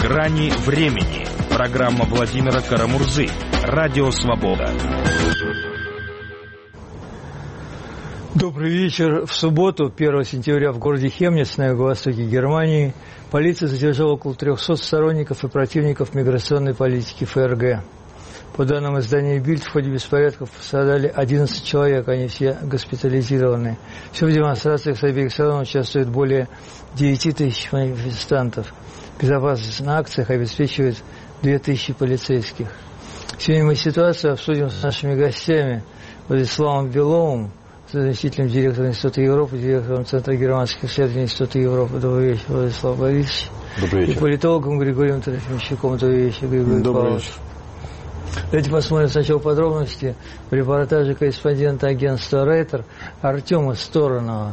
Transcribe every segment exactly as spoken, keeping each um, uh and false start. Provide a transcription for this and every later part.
Грани времени. Программа Владимира Карамурзы. Радио Свобода. Добрый вечер. В субботу, первого сентября, в городе Хемниц на юго-востоке Германии полиция задержала около трехсот сторонников и противников миграционной политики ФРГ. По данным издания «Бильд», в ходе беспорядков пострадали одиннадцать человек, они все госпитализированы. Всего в демонстрациях с обеих сторон участвует более девяти тысяч манифестантов. Безопасность на акциях обеспечивает две тысячи полицейских. Сегодня мы ситуацию обсудим с нашими гостями Владиславом Беловым, заместителем директора Института Европы, директором Центра германских исследований Института Европы. Добрый вечер, Владислав Борисович. Добрый вечер. И политологом Григорием Трофимчуком. Добрый вечер, Григорий Добрый Павлович. вечер. Давайте посмотрим сначала подробности в репортаже корреспондента агентства Рейтер Артема Сторонова.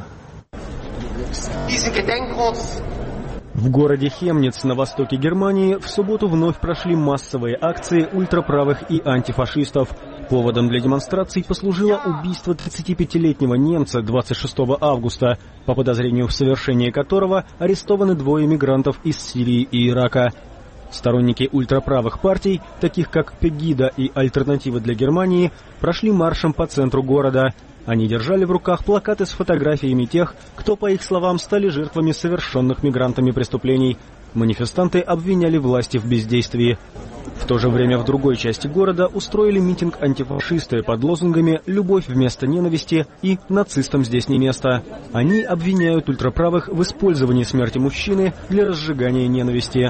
В городе Хемниц на востоке Германии в субботу вновь прошли массовые акции ультраправых и антифашистов. Поводом для демонстраций послужило убийство тридцатипятилетнего немца двадцать шестого августа, по подозрению в совершении которого арестованы двое мигрантов из Сирии и Ирака. Сторонники ультраправых партий, таких как Пегида и Альтернатива для Германии, прошли маршем по центру города. Они держали в руках плакаты с фотографиями тех, кто, по их словам, стали жертвами совершенных мигрантами преступлений. Манифестанты обвиняли власти в бездействии. В то же время в другой части города устроили митинг антифашисты под лозунгами «Любовь вместо ненависти» и «Нацистам здесь не место». Они обвиняют ультраправых в использовании смерти мужчины для разжигания ненависти.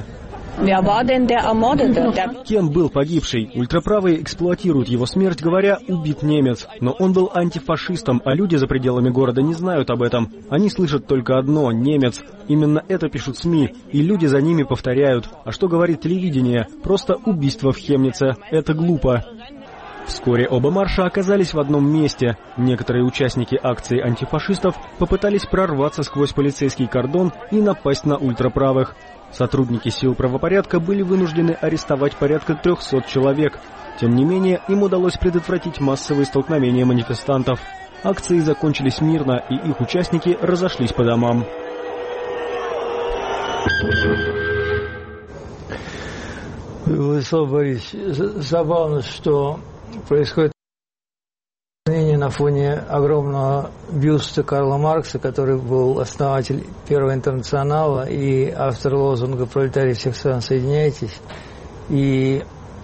Кем был погибший? Ультраправые эксплуатируют его смерть, говоря «убит немец». Но он был антифашистом, а люди за пределами города не знают об этом. Они слышат только одно – немец. Именно это пишут СМИ, и люди за ними повторяют. А что говорит телевидение? Просто убийство в Хемнице. Это глупо. Вскоре оба марша оказались в одном месте. Некоторые участники акции антифашистов попытались прорваться сквозь полицейский кордон и напасть на ультраправых. Сотрудники сил правопорядка были вынуждены арестовать порядка трехсот человек. Тем не менее, им удалось предотвратить массовые столкновения манифестантов. Акции закончились мирно, и их участники разошлись по домам. Владислав Борисович, забавно, что происходит на фоне огромного бюста Карла Маркса, который был основатель Первого интернационала и автор лозунга «Пролетарии всех стран, соединяйтесь». И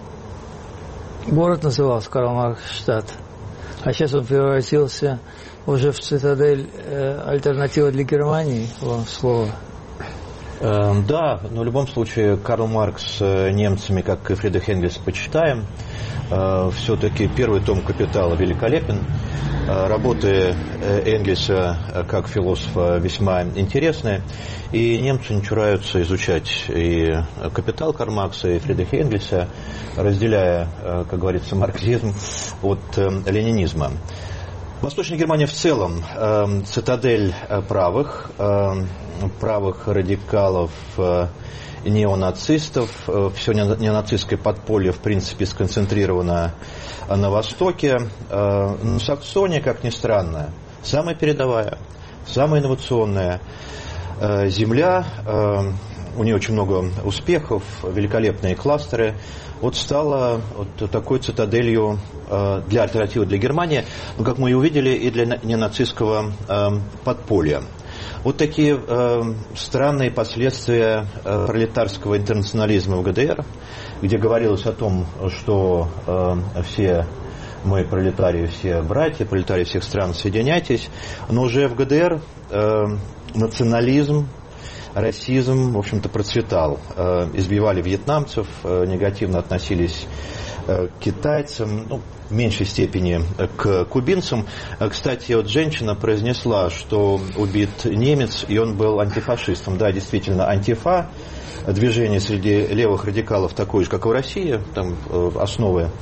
город назывался Карл Маркс-штадт, а сейчас он превратился уже в цитадель э, «Альтернатива для Германии», вам слово. Да, но в любом случае Карл Маркс немцами, как и Фридрих Энгельс, почитаем. Все-таки первый том «Капитала» великолепен. Работы Энгельса как философа весьма интересные. И немцы не чураются изучать и «Капитал» Карла Маркса, и Фридриха Энгельса, разделяя, как говорится, марксизм от ленинизма. Восточная Германия в целом э, цитадель правых, э, правых радикалов, э, неонацистов. Э, все неонацистское подполье, в принципе, сконцентрировано на Востоке. Э, Саксония, как ни странно, самая передовая, самая инновационная э, земля. Э, у нее очень много успехов, великолепные кластеры. Вот стала вот такой цитаделью э, для альтернативы для Германии, ну, как мы и увидели, и для ненацистского э, подполья. Вот такие э, странные последствия э, пролетарского интернационализма в ГДР, где говорилось о том, что э, все мы пролетарии, все братья, пролетарии всех стран, соединяйтесь, но уже в ГДР э, национализм, расизм, в общем-то, процветал. Избивали вьетнамцев, негативно относились к китайцам, ну, в меньшей степени к кубинцам. Кстати, вот женщина произнесла, что убит немец, и он был антифашистом. Да, действительно, антифа, движение среди левых радикалов такое же, как и в России, там основы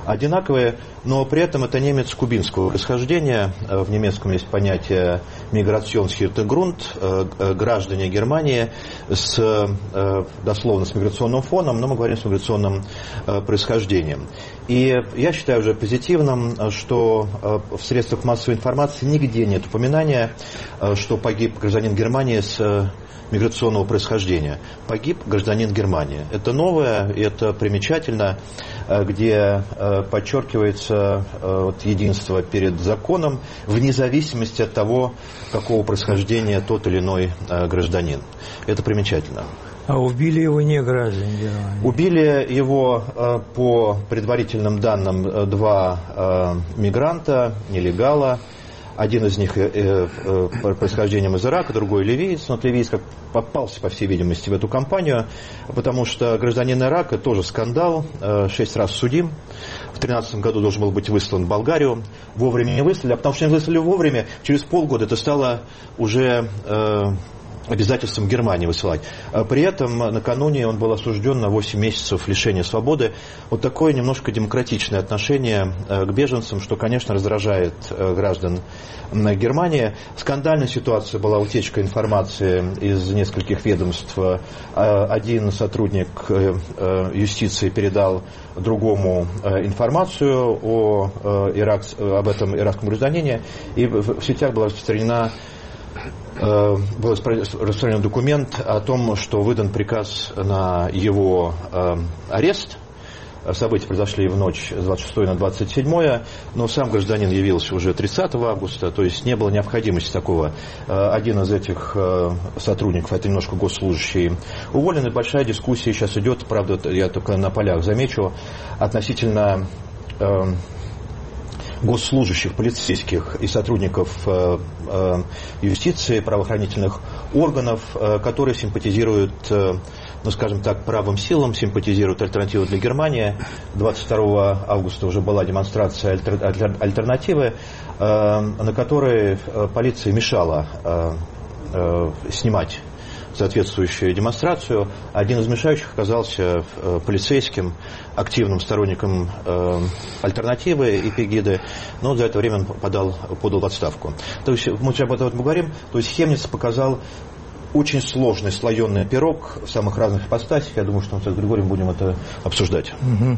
одинаковые, но при этом это немец кубинского происхождения. В немецком есть понятие «Migrationshintergrund», граждане Германии с, дословно, с миграционным фоном, но мы говорим с миграционным происхождением. И я считаю уже позитивным, что в средствах массовой информации нигде нет упоминания, что погиб гражданин Германии с миграционного происхождения. Погиб гражданин Германии. Это новое, и это примечательно, где подчеркивается единство перед законом вне зависимости от того, какого происхождения тот или иной гражданин. Это примечательно. А убили его не граждане Германии? Убили его, по предварительным данным, два мигранта, нелегала. Один из них э, э, происхождением из Ирака, другой ливиец. Но ливиец как попался, по всей видимости, в эту кампанию, потому что гражданин Ирака тоже скандал, э, шесть раз судим. В две тысячи тринадцатом году должен был быть выслан в Болгарию. Вовремя не выслали, а потому что не выслали вовремя, через полгода это стало уже... Э, обязательством Германии высылать. При этом накануне он был осужден на восемь месяцев лишения свободы. Вот такое немножко демократичное отношение к беженцам, что, конечно, раздражает граждан Германии. Скандальная ситуация была утечка информации из нескольких ведомств. Один сотрудник юстиции передал другому информацию о Ирак, об этом иракском гражданине, и в сетях была распространена был распространен документ о том, что выдан приказ на его э, арест. События произошли в ночь с двадцать шестого на двадцать седьмое, но сам гражданин явился уже тридцатого августа, то есть не было необходимости такого. Один из этих э, сотрудников, это немножко госслужащий, уволен, и большая дискуссия сейчас идет, правда, я только на полях замечу, относительно... Э, госслужащих, полицейских и сотрудников э, э, юстиции, правоохранительных органов, э, которые симпатизируют, э, ну, скажем так, правым силам, симпатизируют альтернативу для Германии. двадцать второго августа уже была демонстрация альтер, альтер, альтернативы, э, на которой полиция мешала э, э, снимать соответствующую демонстрацию. Один из мешающих оказался э, полицейским, активным сторонником э, альтернативы и Пегиды, но за это время он подал, подал в отставку. То есть мы об этом говорим. То есть Хемниц показал очень сложный слоеный пирог в самых разных ипостасях. Я думаю, что мы с Григорием будем это обсуждать. Угу.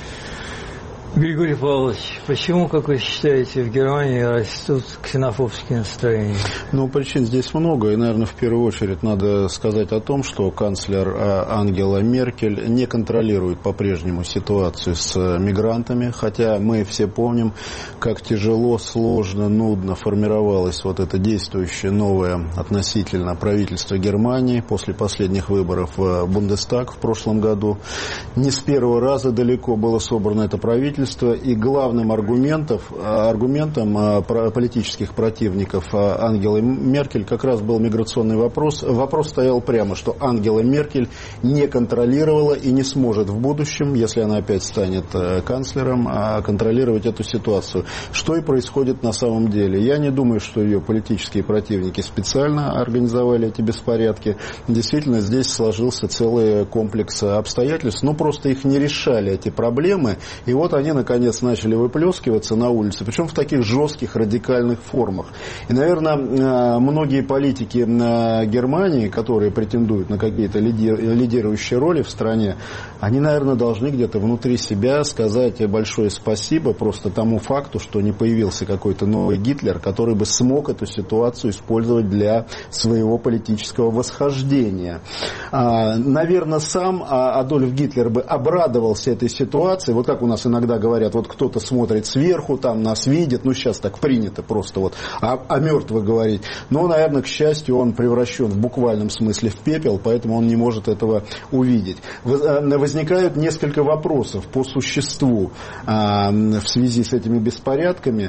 Григорий Павлович, почему, как вы считаете, в Германии растут ксенофобские настроения? Ну, причин здесь много, и, наверное, в первую очередь надо сказать о том, что канцлер Ангела Меркель не контролирует по-прежнему ситуацию с мигрантами, хотя мы все помним, как тяжело, сложно, нудно формировалось вот это действующее новое относительно правительство Германии после последних выборов в Бундестаг в прошлом году. Не с первого раза далеко было собрано это правительство, и главным аргументом, аргументом политических противников Ангелы Меркель как раз был миграционный вопрос. Вопрос стоял прямо, что Ангела Меркель не контролировала и не сможет в будущем, если она опять станет канцлером, контролировать эту ситуацию. Что и происходит на самом деле. Я не думаю, что ее политические противники специально организовали эти беспорядки. Действительно, здесь сложился целый комплекс обстоятельств, но просто их не решали, эти проблемы. И вот они наконец начали выплескиваться на улице, причем в таких жестких, радикальных формах. И, наверное, многие политики Германии, которые претендуют на какие-то лидирующие роли в стране, они, наверное, должны где-то внутри себя сказать большое спасибо просто тому факту, что не появился какой-то новый Гитлер, который бы смог эту ситуацию использовать для своего политического восхождения. Наверное, сам Адольф Гитлер бы обрадовался этой ситуации. Вот как у нас иногда говорят, вот кто-то смотрит сверху, там нас видит, ну сейчас так принято просто вот о, о мертвых говорить. Но, наверное, к счастью, он превращен в буквальном смысле в пепел, поэтому он не может этого увидеть. Возникают несколько вопросов по существу в связи с этими беспорядками.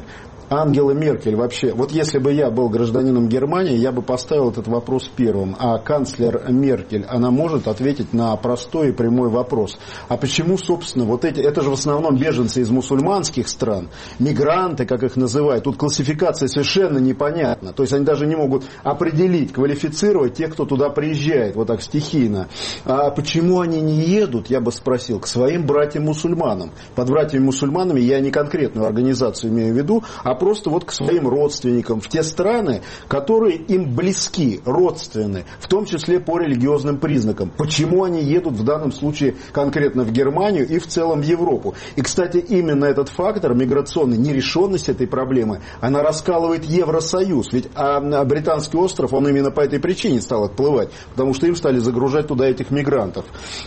Ангела Меркель вообще, вот если бы я был гражданином Германии, я бы поставил этот вопрос первым. А канцлер Меркель, она может ответить на простой и прямой вопрос. А почему, собственно, вот эти, это же в основном беженцы из мусульманских стран, мигранты, как их называют, тут классификация совершенно непонятна. То есть они даже не могут определить, квалифицировать тех, кто туда приезжает, вот так стихийно. А почему они не едут, я бы спросил, к своим братьям-мусульманам. Под братьями-мусульманами я не конкретную организацию имею в виду, а просто вот к своим родственникам в те страны, которые им близки, родственны, в том числе по религиозным признакам. Почему они едут в данном случае конкретно в Германию и в целом в Европу? И, кстати, именно этот фактор, миграционной нерешенность этой проблемы, она раскалывает Евросоюз. Ведь а, британский остров, он именно по этой причине стал отплывать, потому что им стали загружать туда этих мигрантов.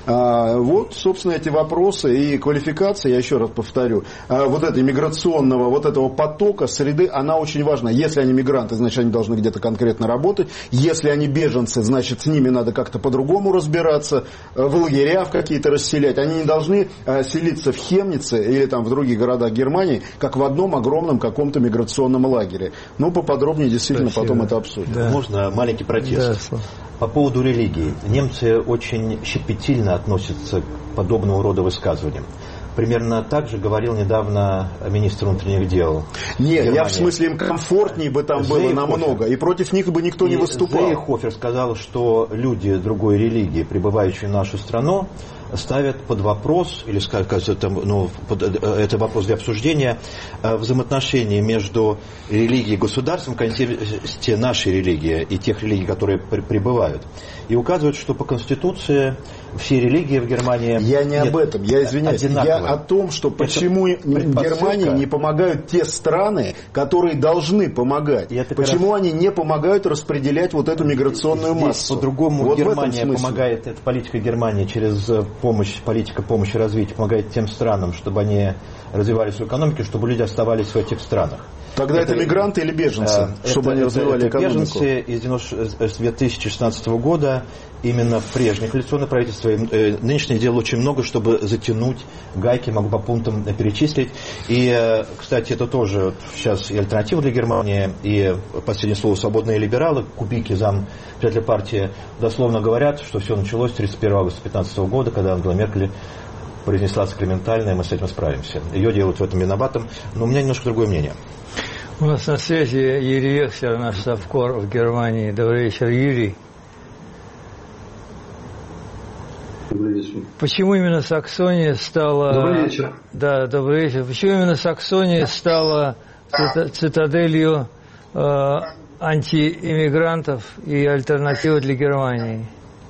А, вот, собственно, эти вопросы и квалификация, я еще раз повторю, а, вот этой миграционного, вот этого потока, среды, она очень важна. Если они мигранты, значит, они должны где-то конкретно работать. Если они беженцы, значит, с ними надо как-то по-другому разбираться, в лагеря в какие-то расселять. Они не должны селиться в Хемнице или там в других городах Германии, как в одном огромном каком-то миграционном лагере. Ну, поподробнее действительно Спасибо. Потом это обсудим. Да. Можно маленький протест? Да. По поводу религии. Немцы очень щепетильно относятся к подобного рода высказываниям. Примерно так же говорил недавно министр внутренних дел. Нет, Германии. Я в смысле им комфортнее бы там было намного, и против них бы никто и не выступал. Зейхофер сказал, что люди другой религии, прибывающие в нашу страну, ставят под вопрос, или скажем, ну, под, это вопрос для обсуждения, взаимоотношения между религией и государством в контексте нашей религии и тех религий, которые при, прибывают. И указывают, что по Конституции все религии в Германии... Я не об этом, я извиняюсь. Одинаковые. Я о том, что почему Германии не помогают те страны, которые должны помогать. Почему раз... они не помогают распределять вот эту миграционную Здесь массу. По-другому вот Германия помогает, эта политика Германии через помощь, политика помощи и развития помогает тем странам, чтобы они развивали свою экономику, чтобы люди оставались в этих странах. Тогда это, это мигранты или беженцы, э, чтобы это, они развивали это экономику? Беженцы из две тысячи шестнадцатого года, именно прежнее коалиционное правительство, э, нынешнее делало очень много, чтобы затянуть гайки, могу по пунктам перечислить. И, э, кстати, это тоже сейчас и альтернатива для Германии, и последнее слово свободные либералы, Кубики, зампредседателя партии, дословно говорят, что все началось тридцать первого августа две тысячи пятнадцатого года, когда Ангела Меркель произнесла сакраментальное, мы с этим справимся. Ее делают в этом виноватым, но у меня немножко другое мнение. У нас на связи Юрий Векслер, наш совкор в Германии. Добрый вечер, Юрий. Добрый вечер. Почему именно Саксония стала... Добрый вечер. Да, добрый вечер. Почему именно Саксония стала цитаделью э, антииммигрантов и альтернативой для Германии?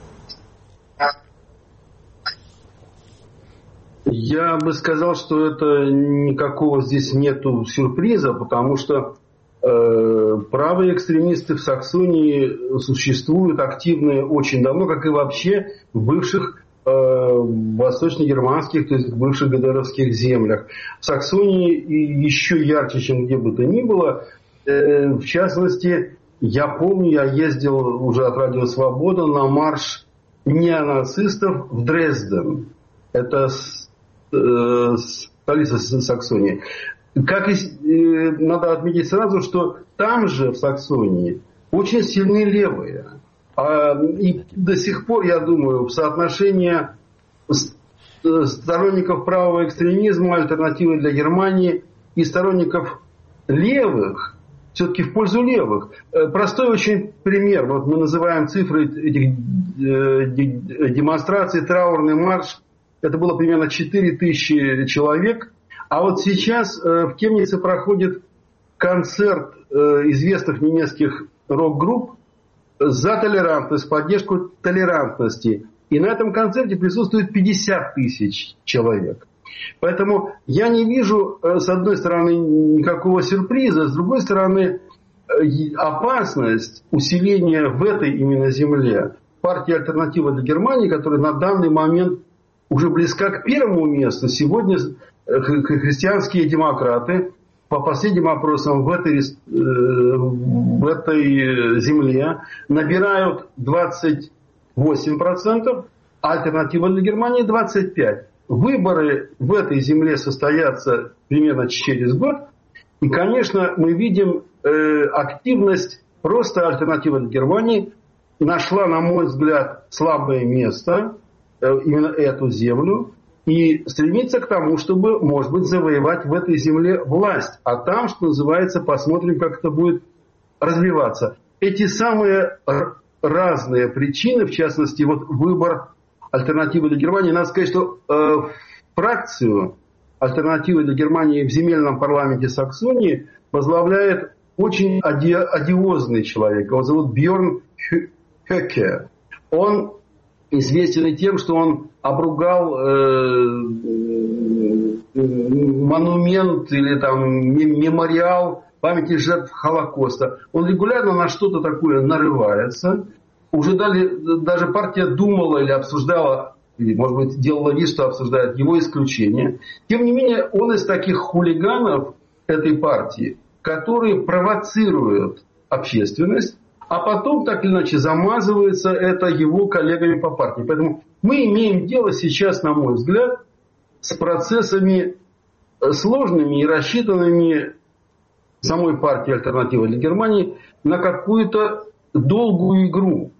Я бы сказал, что это никакого здесь нету сюрприза, потому что э, правые экстремисты в Саксонии существуют активно очень давно, как и вообще в бывших э, восточно-германских, то есть в бывших ГДРовских землях. В Саксонии еще ярче, чем где бы то ни было. Э, в частности, я помню, я ездил уже от Радио Свобода на марш неонацистов в Дрезден. Это столица Саксонии. Как и, э, надо отметить сразу, что там же, в Саксонии, очень сильны левые. А, и до сих пор, я думаю, соотношение сторонников правого экстремизма, альтернативы для Германии, и сторонников левых, все-таки в пользу левых. Простой очень пример. Вот мы называем цифры этих э, демонстраций, траурный марш. Это было примерно четыре тысячи человек. А вот сейчас э, в Хемнице проходит концерт э, известных немецких рок-групп за толерантность, поддержку толерантности. И на этом концерте присутствует пятьдесят тысяч человек. Поэтому я не вижу, э, с одной стороны, никакого сюрприза, с другой стороны, э, опасность усиления в этой именно земле партии «Альтернатива для Германии», которая на данный момент уже близка к первому месту. Сегодня христианские демократы, по последним опросам в этой, в этой земле, набирают двадцать восемь процентов, а альтернатива для Германии двадцать пять процентов. Выборы в этой земле состоятся примерно через год. И, конечно, мы видим э, активность, просто альтернатива для Германии нашла, на мой взгляд, слабое место, э, именно эту землю, и стремится к тому, чтобы, может быть, завоевать в этой земле власть. А там, что называется, посмотрим, как это будет развиваться. Эти самые разные причины, в частности, вот выбор альтернативы для Германии, надо сказать, что э, фракцию альтернативы для Германии в земельном парламенте Саксонии возглавляет очень оди- одиозный человек. Его зовут Бьорн Хёке. Он известен и тем, что он обругал э, монумент или там мемориал памяти жертв Холокоста. Он регулярно на что-то такое нарывается. Уже дали, даже партия думала или обсуждала, или, может быть, делала вид, что обсуждает его исключение. Тем не менее, он из таких хулиганов этой партии, которые провоцируют общественность, а потом, так или иначе, замазывается это его коллегами по партии. Поэтому мы имеем дело сейчас, на мой взгляд, с процессами сложными и рассчитанными самой партии «Альтернатива для Германии» на какую-то долгую игру.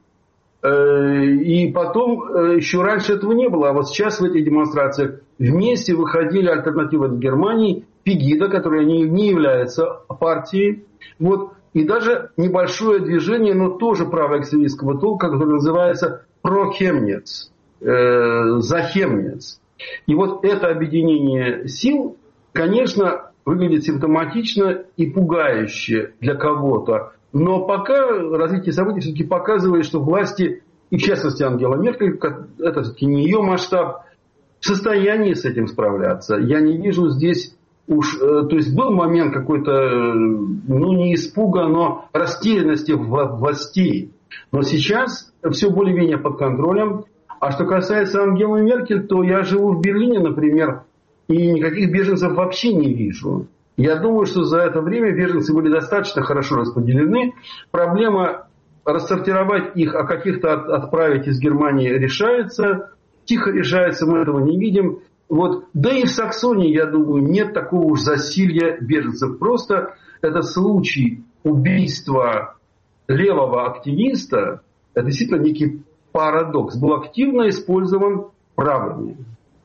И потом, еще раньше этого не было, а вот сейчас в этих демонстрациях вместе выходили «Альтернатива для Германии», Пегида, которая не, не является партией, вот, и даже небольшое движение, но тоже правоэкстремистского толка, которое называется «Про-Хемнец», э, «За Хемнец». И вот это объединение сил, конечно, выглядит симптоматично и пугающе для кого-то. Но пока развитие событий все-таки показывает, что власти, и в частности Ангела Меркель, это все-таки не ее масштаб, в состоянии с этим справляться. Я не вижу здесь уж... То есть был момент какой-то, ну не испуга, но растерянности властей. Но сейчас все более-менее под контролем. А что касается Ангелы Меркель, то я живу в Берлине, например, и никаких беженцев вообще не вижу. Я думаю, что за это время беженцы были достаточно хорошо распределены. Проблема рассортировать их, а каких-то отправить из Германии решается. Тихо решается, мы этого не видим. Вот. Да и в Саксонии, я думаю, нет такого уж засилья беженцев. Просто это случай убийства левого активиста. Это действительно некий парадокс. Был активно использован правыми.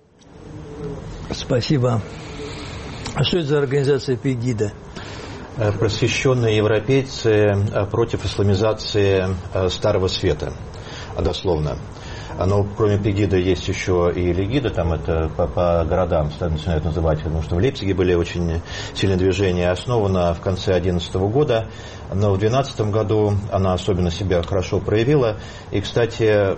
Спасибо. А что это за организация Пегида? Просвещенные европейцы против исламизации Старого Света, дословно. Но кроме Пегида есть еще и Легида, там это по, по городам начинают называть, потому что в Лейпциге были очень сильные движения, основана в конце две тысячи одиннадцатого года, но в две тысячи двенадцатом году она особенно себя хорошо проявила. И, кстати,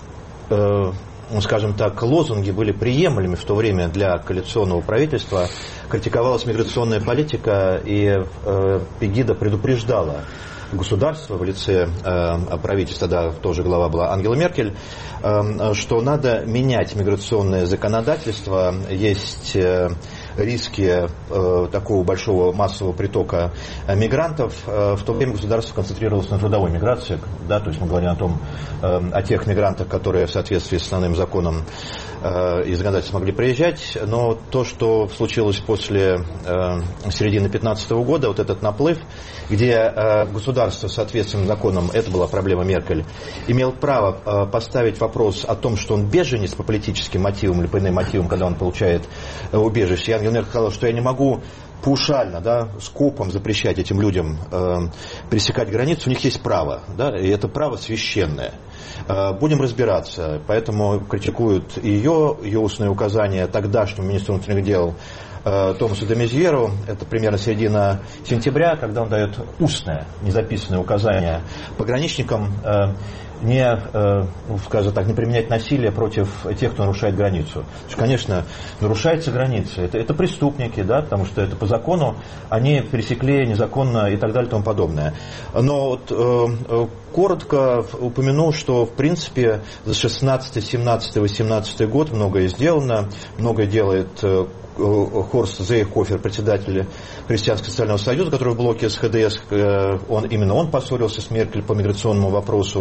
э, скажем так, лозунги были приемлемыми в то время для коалиционного правительства. Критиковалась миграционная политика, и э, Пегида предупреждала государство в лице э, правительства, да, тоже глава была Ангела Меркель, э, что надо менять миграционное законодательство. Есть э, риски э, такого большого массового притока э, мигрантов. Э, в то время государство концентрировалось на трудовой миграции, да, то есть мы говорим о том, э, о тех мигрантах, которые в соответствии с основным законом э, и законодательством могли приезжать. Но то, что случилось после э, середины две тысячи пятнадцатого года, вот этот наплыв, где э, государство в соответствии с законом, это была проблема Меркель, имел право э, поставить вопрос о том, что он беженец по политическим мотивам или по иным мотивам, когда он получает э, убежище. Ангела Меркель сказала, что я не могу паушально, да, скопом запрещать этим людям э, пересекать границу, у них есть право, да, и это право священное. Э, будем разбираться, поэтому критикуют ее, ее устные указания тогдашнему министру внутренних дел э, Томасу де Мезьеру, это примерно середина сентября, когда он дает устное, незаписанное указание пограничникам э, не, э, ну, скажем так, не применять насилие против тех, кто нарушает границу. Потому что, конечно, нарушается граница. Это, это преступники, да, потому что это по закону они пересекли незаконно и так далее и тому подобное. Но вот, э, коротко упомяну, что в принципе за шестнадцатый, семнадцатый, восемнадцатый год многое сделано, многое делает э, Хорст Зейхофер, председатель Христианского социального союза, который в блоке с ХДС, он, именно он поссорился с Меркель по миграционному вопросу.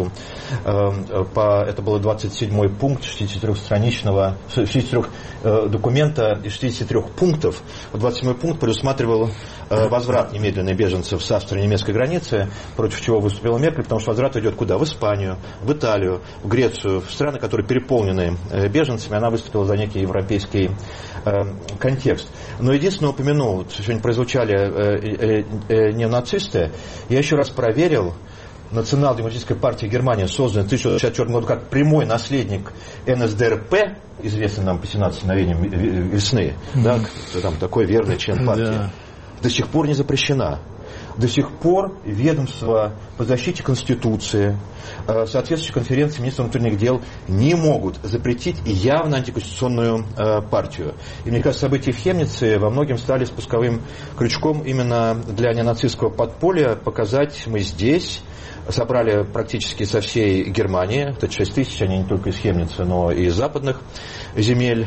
Это был двадцать седьмой пункт шестидесятитрёхстраничного, шестидесяти трёх документа из шестидесяти трёх пунктов. двадцать седьмой пункт предусматривал возврат немедленный беженцев с австро-немецкой границы, против чего выступила Меркель, потому что возврат идет куда? В Испанию, в Италию, в Грецию, в страны, которые переполнены беженцами. Она выступила за некий европейский контекст. Но единственное упомянул, сегодня прозвучали неонацисты, я еще раз проверил, Национал-демократическая партия Германии, созданная в тысяча девятьсот шестьдесят четвёртом году как прямой наследник эн эс дэ эр пэ, известный нам по семнадцати мгновениям весны, mm-hmm. да, там такой верный член партии, yeah. до сих пор не запрещена. До сих пор ведомства по защите Конституции, соответствующие конференции министров внутренних дел не могут запретить явно антиконституционную партию. И мне кажется, события в Хемнице во многом стали спусковым крючком именно для неонацистского подполья показать: мы здесь. Собрали практически со всей Германии, это шесть тысяч, они не только из Хемницы, но и из западных земель.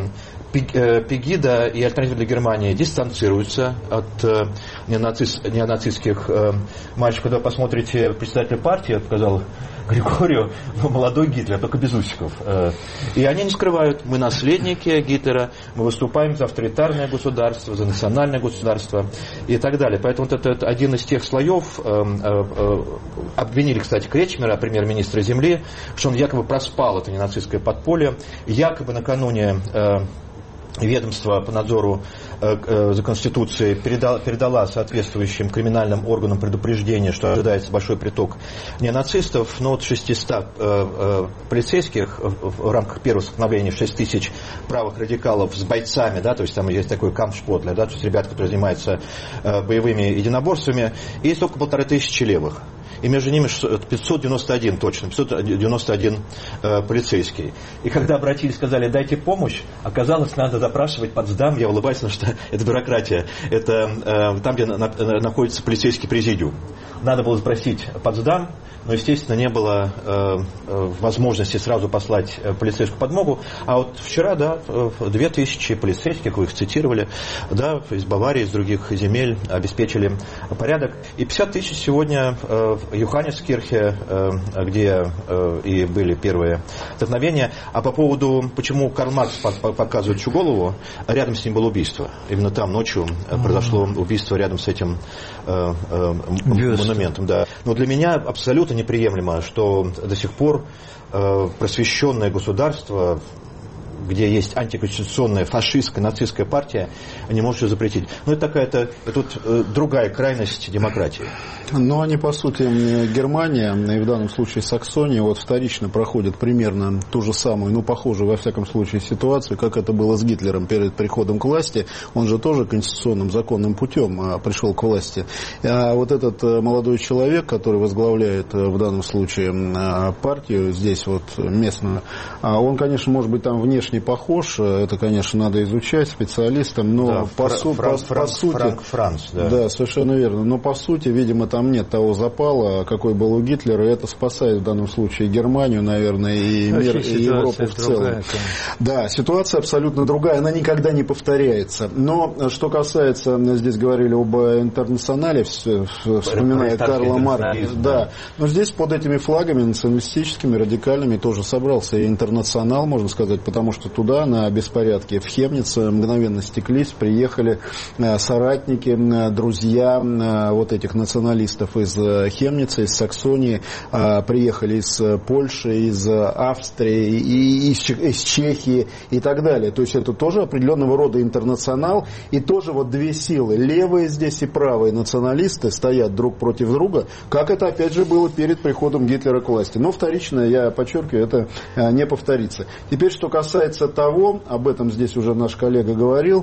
Пегида и Альтернатива для Германии дистанцируются от неонацист, неонацистских мальчиков. Когда посмотрите председателя партии, я показал Григорию, молодой Гитлер, только без усиков. И они не скрывают: мы наследники Гитлера, мы выступаем за авторитарное государство, за национальное государство и так далее. Поэтому вот это один из тех слоев. Обвинили, кстати, Кречмера, премьер-министра земли, что он якобы проспал это ненацистское подполье, якобы накануне ведомство по надзору за Конституцией передала, передала соответствующим криминальным органам предупреждение, что ожидается большой приток неонацистов. Но от шестисот э, э, полицейских в, в рамках первого столкновения шесть тысяч правых радикалов с бойцами, да, то есть там есть такой кампшпотлер, да, то есть ребята, которые занимаются э, боевыми единоборствами, и есть только полторы тысячи левых. И между ними пятьсот девяносто один точно, пятьсот девяносто один э, полицейский. И когда обратились, сказали: дайте помощь, оказалось, надо запрашивать Потсдам, я улыбаюсь, потому что это бюрократия, это э, там, где на, на, находится полицейский президиум. Надо было спросить Потсдам, но, естественно, не было э, возможности сразу послать полицейскую подмогу. А вот вчера, да, две тысячи полицейских, вы их цитировали, да, из Баварии, из других земель обеспечили порядок. И пятьдесят тысяч сегодня э, в Йоханнескирхе, э, где э, и были первые столкновения. А по поводу, почему Карл Маркс показывает чью голову, рядом с ним было убийство. Именно там ночью mm-hmm. произошло убийство рядом с этим э, э, монументом. Да. Но для меня абсолютно неприемлемо, что до сих пор э, просвещенное государство, где есть антиконституционная фашистская, нацистская партия, не может ее запретить. Но это такая-то тут э, другая крайность демократии. Но они, по сути, Германия, и в данном случае Саксония, вот вторично проходят примерно ту же самую, ну, похожую, во всяком случае, ситуацию, как это было с Гитлером перед приходом к власти. Он же тоже конституционным законным путем пришел к власти. А вот этот молодой человек, который возглавляет в данном случае партию, здесь вот местную, он, конечно, может быть там внешне похож, это, конечно, надо изучать специалистам, но да, по, фра- су- фра- по, фра- по сути... Франк Франц, да. Да, совершенно верно. Но по сути, видимо, там нет того запала, какой был у Гитлера, и это спасает в данном случае Германию, наверное, и мир, и Европу в целом. Другая, да, ситуация абсолютно другая, она никогда не повторяется. Но что касается, здесь говорили об интернационале, вспоминая Карла Маркса, да, но здесь под этими флагами националистическими, радикальными тоже собрался и интернационал, можно сказать, потому что туда на беспорядке в Хемнице мгновенно стеклись, приехали соратники, друзья вот этих националистов из Хемницы, из Саксонии, приехали из Польши, из Австрии, и из Чехии и так далее. То есть это тоже определенного рода интернационал, и тоже вот две силы, левые здесь и правые националисты стоят друг против друга, как это опять же было перед приходом Гитлера к власти. Но вторично, я подчеркиваю, это не повторится. Теперь, что касается того, об этом здесь уже наш коллега говорил,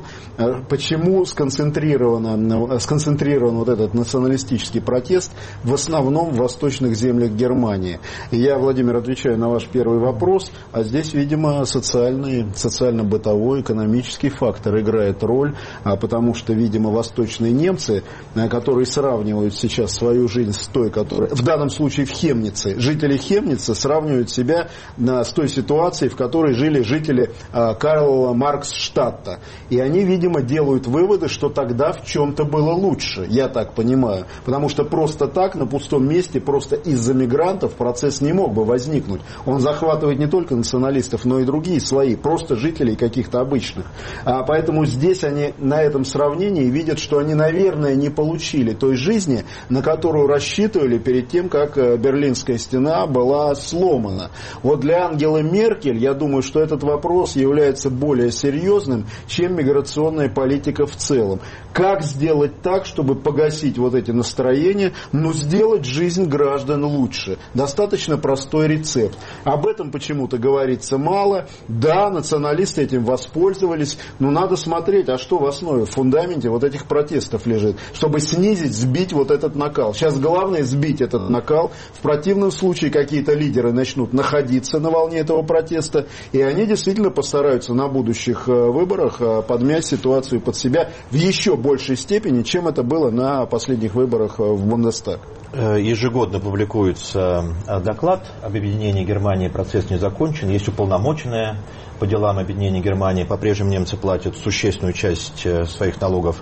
почему сконцентрирован, сконцентрирован вот этот националистический протест в основном в восточных землях Германии. И я, Владимир, отвечаю на ваш первый вопрос, а здесь, видимо, социальный, социально-бытовой, экономический фактор играет роль, потому что, видимо, восточные немцы, которые сравнивают сейчас свою жизнь с той, которая, в данном случае в Хемнице, жители Хемницы сравнивают себя с той ситуацией, в которой жили жители представители Карла Марксштадта. И они, видимо, делают выводы, что тогда в чем-то было лучше, я так понимаю. Потому что просто так, на пустом месте, просто из-за мигрантов процесс не мог бы возникнуть. Он захватывает не только националистов, но и другие слои, просто жителей каких-то обычных. А поэтому здесь они на этом сравнении видят, что они, наверное, не получили той жизни, на которую рассчитывали перед тем, как Берлинская стена была сломана. Вот для Ангелы Меркель, я думаю, что этот вопрос является более серьезным, чем миграционная политика в целом. Как сделать так, чтобы погасить вот эти настроения, но сделать жизнь граждан лучше? Достаточно простой рецепт. Об этом почему-то говорится мало. Да, националисты этим воспользовались, но надо смотреть, а что в основе, в фундаменте вот этих протестов лежит, чтобы снизить, сбить вот этот накал. Сейчас главное сбить этот накал. В противном случае какие-то лидеры начнут находиться на волне этого протеста, и они действительно постараются на будущих выборах подмять ситуацию под себя в еще большей степени, чем это было на последних выборах в Бундестаг. Ежегодно публикуется доклад об объединении Германии, процесс не закончен, есть уполномоченная по делам объединения Германии. По-прежнему немцы платят существенную часть своих налогов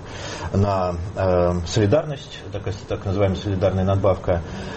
на э, солидарность, так, так называемая солидарная надбавка.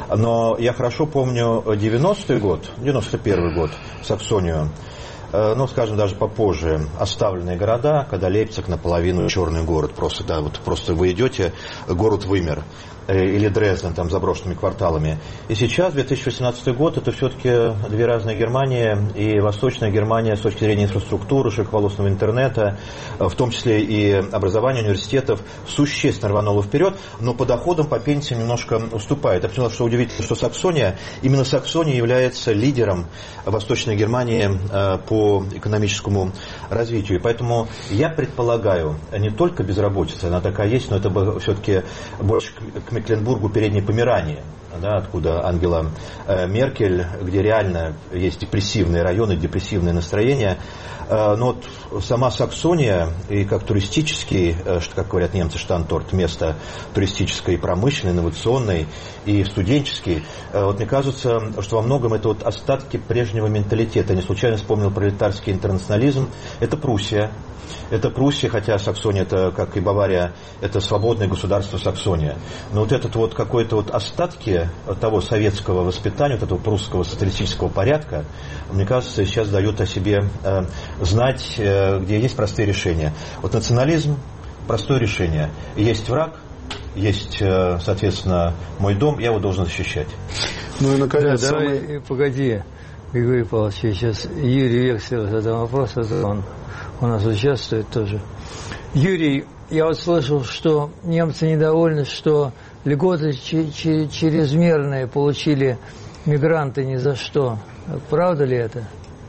Но я хорошо помню девяностый год, девяносто первый год, Саксонию, э, ну, скажем, даже попозже, оставленные города, когда Лейпциг наполовину черный город. Просто, да, вот просто вы идете, город вымер. Или Дрезден, там, заброшенными кварталами. И сейчас, две тысячи восемнадцатый год, это все-таки две разные Германии. И Восточная Германия с точки зрения инфраструктуры, широкополосного интернета, в том числе и образования университетов, существенно рванула вперед, но по доходам, по пенсиям немножко уступает. Я понял, что удивительно, что Саксония, именно Саксония является лидером Восточной Германии по экономическому развитию. И поэтому я предполагаю, не только безработица, она такая есть, но это все-таки больше к Мекленбургу, Передней Померании, да, откуда Ангела э, Меркель, где реально есть депрессивные районы, депрессивное настроение. Э, но вот сама Саксония, и как туристический, э, как говорят немцы, штанторт, место туристическое и промышленное, инновационное и студенческий, э, вот мне кажется, что во многом это вот остатки прежнего менталитета. Я не случайно вспомнил пролетарский интернационализм. Это Пруссия. Это Пруссия, хотя Саксония, это, как и Бавария, это свободное государство Саксония. Но вот этот вот какой-то вот остатки того советского воспитания, вот этого прусского социалистического порядка, мне кажется, сейчас дают о себе э, знать, э, где есть простые решения. Вот национализм – простое решение. Есть враг, есть, э, соответственно, мой дом, я его должен защищать. Ну и, наконец, да, самый... давай, погоди, Григорий Павлович, сейчас Юрий Вексель задал вопрос, это он у нас участвует тоже. Юрий, я вот слышал, что немцы недовольны, что льготы чрезмерные получили мигранты ни за что. Правда ли это?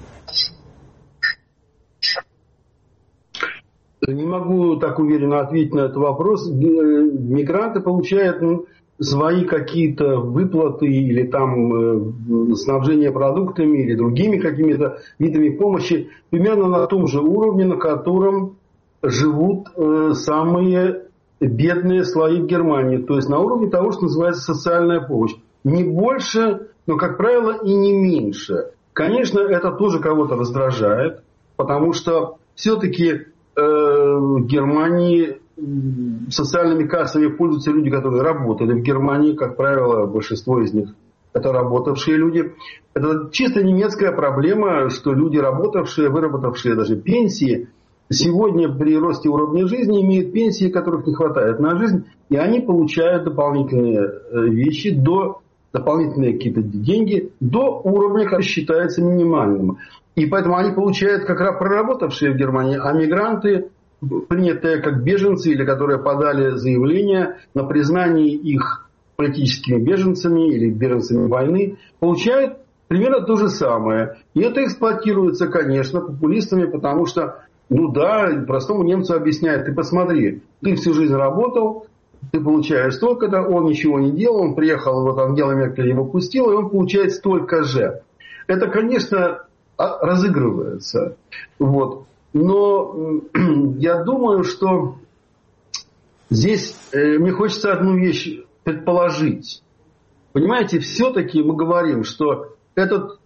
Не могу так уверенно ответить на этот вопрос. Мигранты получают ну, свои какие-то выплаты или там э, снабжение продуктами или другими какими-то видами помощи примерно на том же уровне, на котором живут э, самые бедные слои в Германии. То есть на уровне того, что называется социальная помощь. Не больше, но, как правило, и не меньше. Конечно, это тоже кого-то раздражает, потому что все-таки э, в Германии социальными кассами пользуются люди, которые работали в Германии, как правило, большинство из них это работавшие люди. Это чисто немецкая проблема, что люди, работавшие, выработавшие даже пенсии, сегодня при росте уровня жизни имеют пенсии, которых не хватает на жизнь, и они получают дополнительные вещи, до, дополнительные какие-то деньги до уровня, который считается минимальным. И поэтому они получают как раз проработавшие в Германии, а мигранты, принятые как беженцы или которые подали заявление на признание их политическими беженцами или беженцами войны, получают примерно то же самое. И это эксплуатируется, конечно, популистами, потому что, ну да, простому немцу объясняют, ты посмотри, ты всю жизнь работал, ты получаешь столько-то, он ничего не делал, он приехал, вот Ангела Меркель его пустила, и он получает столько же. Это, конечно, разыгрывается. Вот. Но я думаю, что здесь э, мне хочется одну вещь предположить. Понимаете, все-таки мы говорим, что этот,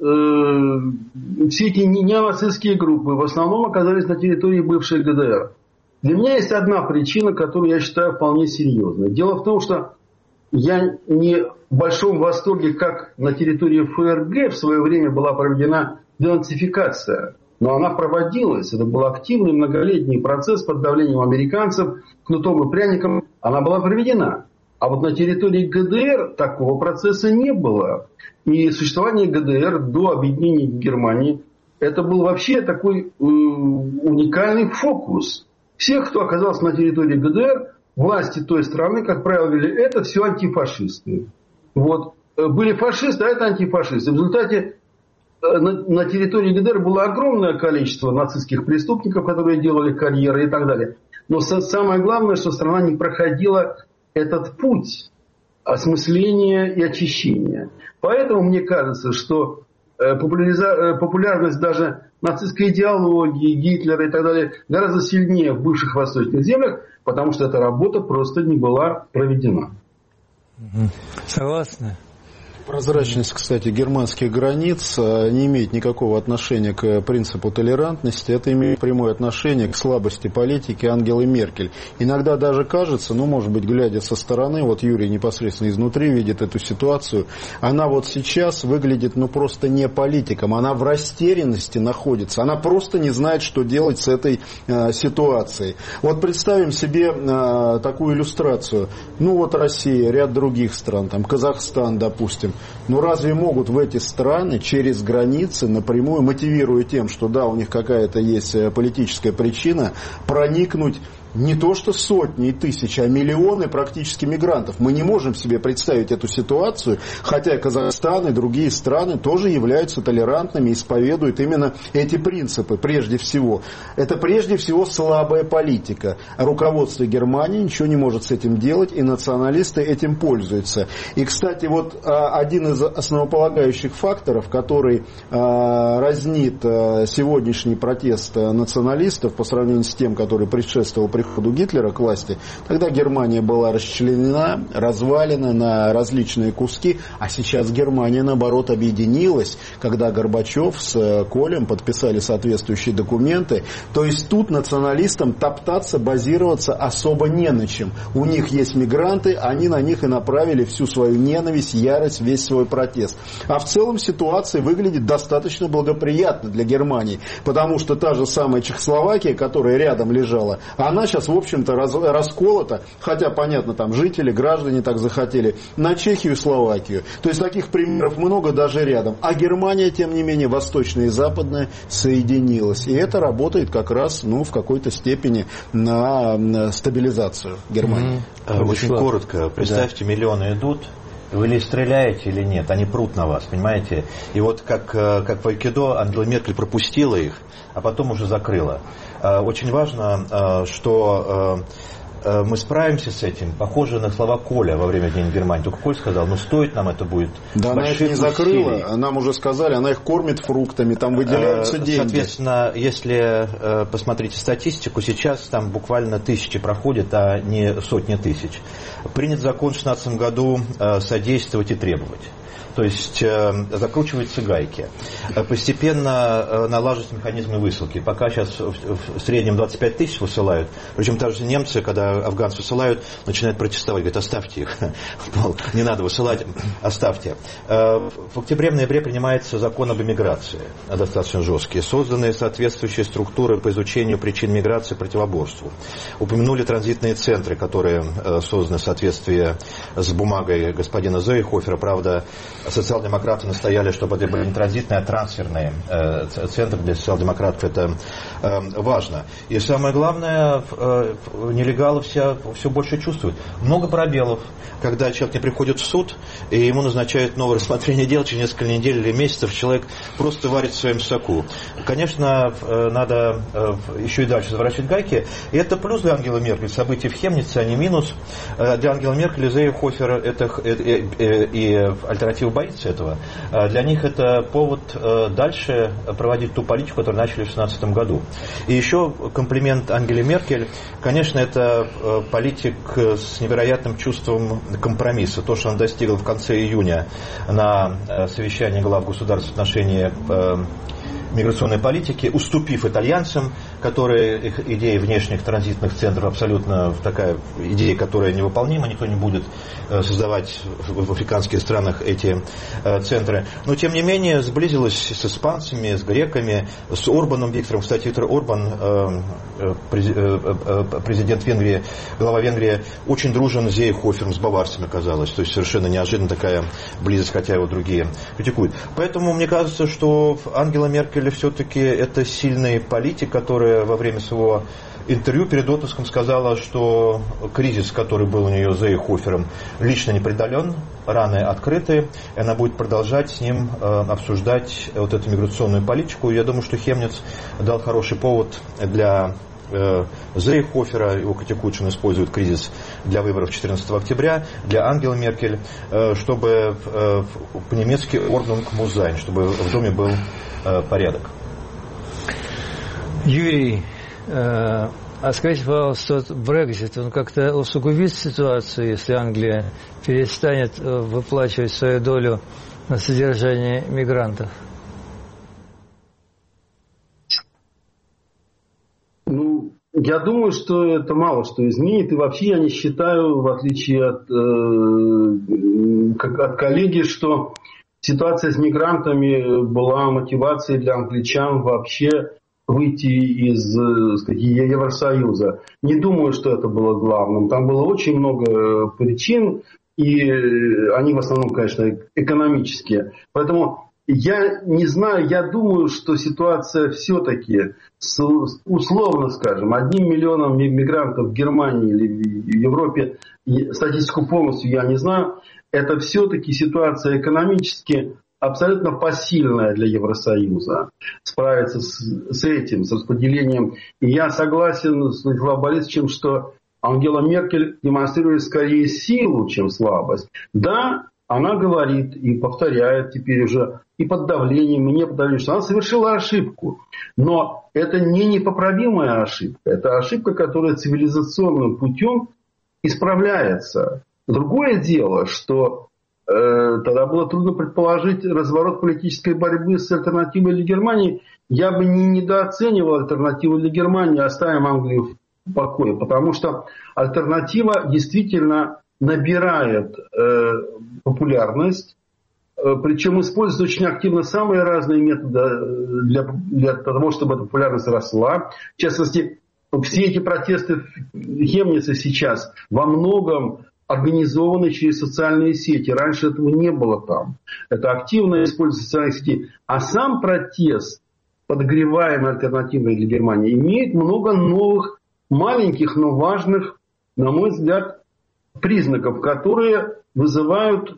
э, все эти неонацистские группы в основном оказались на территории бывшей ГДР. Для меня есть одна причина, которую я считаю вполне серьезной. Дело в том, что я не в большом восторге, как на территории ФРГ в свое время была проведена денацификация. Но она проводилась. Это был активный многолетний процесс под давлением американцев, кнутом и пряником. Она была проведена. А вот на территории ГДР такого процесса не было. И существование ГДР до объединения Германии это был вообще такой э, уникальный фокус. Всех, кто оказался на территории ГДР, власти той страны, как правило, говорили, это все антифашисты. Вот. Были фашисты, а это антифашисты. В результате на, на территории ГДР было огромное количество нацистских преступников, которые делали карьеры и так далее. Но самое главное, что страна не проходила этот путь осмысления и очищения. Поэтому мне кажется, что популяриза... популярность даже нацистской идеологии, Гитлера и так далее гораздо сильнее в бывших восточных землях, потому что эта работа просто не была проведена. Согласны? Прозрачность, кстати, германских границ не имеет никакого отношения к принципу толерантности. Это имеет прямое отношение к слабости политики Ангелы Меркель. Иногда даже кажется, ну, может быть, глядя со стороны, вот Юрий непосредственно изнутри видит эту ситуацию, она вот сейчас выглядит, ну, просто не политиком. Она в растерянности находится. Она просто не знает, что делать с этой э, ситуацией. Вот представим себе э, такую иллюстрацию. Ну, вот Россия, ряд других стран, там, Казахстан, допустим. Но разве могут в эти страны через границы напрямую, мотивируя тем, что да, у них какая-то есть политическая причина, проникнуть не то что сотни и тысячи, а миллионы практически мигрантов? Мы не можем себе представить эту ситуацию, хотя Казахстан и другие страны тоже являются толерантными, исповедуют именно эти принципы прежде всего. Это прежде всего слабая политика. Руководство Германии ничего не может с этим делать, и националисты этим пользуются. И, кстати, вот один из основополагающих факторов, который разнит сегодняшний протест националистов по сравнению с тем, который предшествовал приходу Гитлера к власти, тогда Германия была расчленена, развалена на различные куски, а сейчас Германия, наоборот, объединилась, когда Горбачев с Колем подписали соответствующие документы. То есть тут националистам топтаться, базироваться особо не на чем. У них есть мигранты, они на них и направили всю свою ненависть, ярость, весь свой протест. А в целом ситуация выглядит достаточно благоприятно для Германии, потому что та же самая Чехословакия, которая рядом лежала, она сейчас, в общем-то, раз, расколота, хотя, понятно, там жители, граждане так захотели, на Чехию и Словакию. То есть таких примеров много даже рядом. А Германия, тем не менее, восточная и западная, соединилась. И это работает как раз, ну, в какой-то степени на, на стабилизацию Германии. Mm-hmm. Очень коротко. Представьте, да. Миллионы идут. Вы или стреляете, или нет, они прут на вас, понимаете? И вот как, как в айкидо Ангела Меркель пропустила их, а потом уже закрыла. Очень важно, что мы справимся с этим. Похоже на слова Коля во время Дня Германии. Только Коль сказал, ну стоит нам это будет. Да, она их не закрыла, нам уже сказали, она их кормит фруктами, там выделяются деньги. Соответственно, если посмотрите статистику, сейчас там буквально тысячи проходят, а не сотни тысяч. Принят закон в две тысячи шестнадцатом году содействовать и требовать. То есть э, закручиваются гайки. Постепенно э, налаживаются механизмы высылки. Пока сейчас в, в среднем двадцать пять тысяч высылают. Причем даже немцы, когда афганцы высылают, начинают протестовать. Говорят, оставьте их. Не надо высылать, оставьте. Э, в октябре, в ноябре принимается закон об эмиграции. Достаточно жесткий. Созданы соответствующие структуры по изучению причин миграции и противоборству. Упомянули транзитные центры, которые э, созданы в соответствии с бумагой господина Зейхофера. Правда, социал-демократы настояли, чтобы это были не транзитные, а трансферные э, центры. Для социал-демократов это э, важно. И самое главное, э, нелегалы все, все больше чувствуют. Много пробелов, когда человек не приходит в суд, и ему назначают новое рассмотрение дел через несколько недель или месяцев, человек просто варит в своем соку. Конечно, э, надо э, еще и дальше заворачивать гайки. И это плюс для Ангелы Меркель. События в Хемнице, а не минус. Э, для Ангелы Меркель и Зейхофера это, это, э, э, и альтернатива боится этого. Для них это повод дальше проводить ту политику, которую начали в две тысячи шестнадцатом году. И еще комплимент Ангеле Меркель. Конечно, это политик с невероятным чувством компромисса. То, что он достигл в конце июня на совещании глав государств в отношении миграционной политики, уступив итальянцам, которые, их идеи внешних транзитных центров абсолютно такая идея, которая невыполнима, никто не будет создавать в африканских странах эти центры. Но, тем не менее, сблизилась с испанцами, с греками, с Орбаном Виктором. Кстати, Виктор Орбан, президент Венгрии, глава Венгрии, очень дружен с Зейхофером, с баварцами оказалось. То есть совершенно неожиданно такая близость, хотя его другие критикуют. Поэтому мне кажется, что Ангела Меркель все-таки это сильный политик, который во время своего интервью перед отпуском сказала, что кризис, который был у нее за Зейхофером, лично не преодолен, раны открыты, и она будет продолжать с ним э, обсуждать вот эту миграционную политику. Я думаю, что Хемниц дал хороший повод для э, Зейхофера, его критикуют, что он использует кризис для выборов четырнадцатого октября, для Ангелы Меркель, э, чтобы э, по-немецки «Ordnung muss sein», чтобы в доме был э, порядок. Юрий, э, а скажите, пожалуйста, Брексит, он как-то усугубит ситуацию, если Англия перестанет выплачивать свою долю на содержание мигрантов? Ну, я думаю, что это мало что изменит. И вообще я не считаю, в отличие от, э, от коллеги, что ситуация с мигрантами была мотивацией для англичан вообще выйти из, сказать, Евросоюза. Не думаю, что это было главным. Там было очень много причин, и они в основном, конечно, экономические. Поэтому я не знаю, я думаю, что ситуация все-таки, с, условно скажем, одним миллионом мигрантов в Германии или в Европе, статистику полностью я не знаю, это все-таки ситуация экономически абсолютно посильная для Евросоюза справиться с, с этим, с распределением. И я согласен с Владимиром Борисовичем, что Ангела Меркель демонстрирует скорее силу, чем слабость. Да, она говорит и повторяет теперь уже и под давлением, и не под давлением, что она совершила ошибку. Но это не непоправимая ошибка. Это ошибка, которая цивилизационным путем исправляется. Другое дело, что тогда было трудно предположить разворот политической борьбы с альтернативой для Германии. Я бы не недооценивал альтернативу для Германии, оставим Англию в покое, потому что альтернатива действительно набирает э, популярность, э, причем используют очень активно самые разные методы для, для того, чтобы эта популярность росла. В частности, все эти протесты в Хемнице сейчас во многом организованы через социальные сети. Раньше этого не было там. Это активно используется социальные сети. А сам протест, подогреваемый альтернативой для Германии, имеет много новых, маленьких, но важных, на мой взгляд, признаков, которые вызывают